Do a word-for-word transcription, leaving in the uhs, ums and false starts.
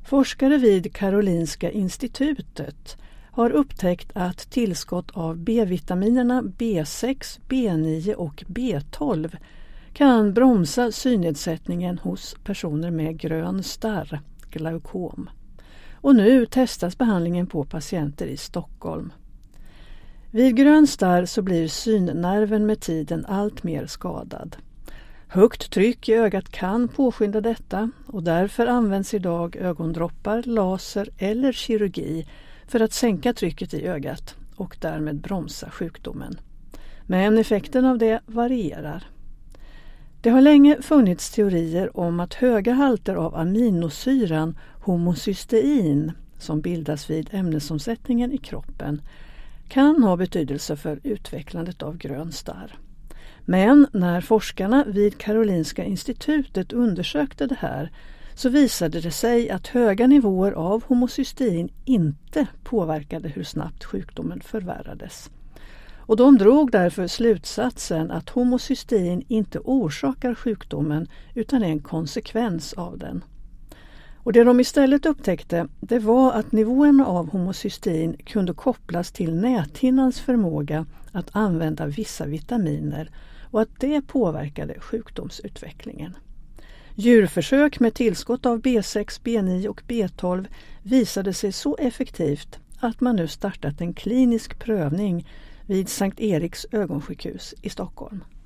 Forskare vid Karolinska institutet har upptäckt att tillskott av B-vitaminerna B sex, B nio och B tolv kan bromsa synnedsättningen hos personer med grön starr, glaukom. Och nu testas behandlingen på patienter i Stockholm. Vid grön starr så blir synnerven med tiden allt mer skadad. Högt tryck i ögat kan påskynda detta och därför används idag ögondroppar, laser eller kirurgi för att sänka trycket i ögat och därmed bromsa sjukdomen. Men effekten av det varierar. Det har länge funnits teorier om att höga halter av aminosyran homocystein, som bildas vid ämnesomsättningen i kroppen, kan ha betydelse för utvecklandet av grön starr. Men när forskarna vid Karolinska institutet undersökte det här så visade det sig att höga nivåer av homocystein inte påverkade hur snabbt sjukdomen förvärrades. Och de drog därför slutsatsen att homocystein inte orsakar sjukdomen utan är en konsekvens av den. Och det de istället upptäckte, det var att nivåerna av homocystein kunde kopplas till näthinnans förmåga att använda vissa vitaminer och att det påverkade sjukdomsutvecklingen. Djurförsök med tillskott av B sex, B nio och B tolv visade sig så effektivt att man nu startat en klinisk prövning vid Sankt Eriks ögonsjukhus i Stockholm.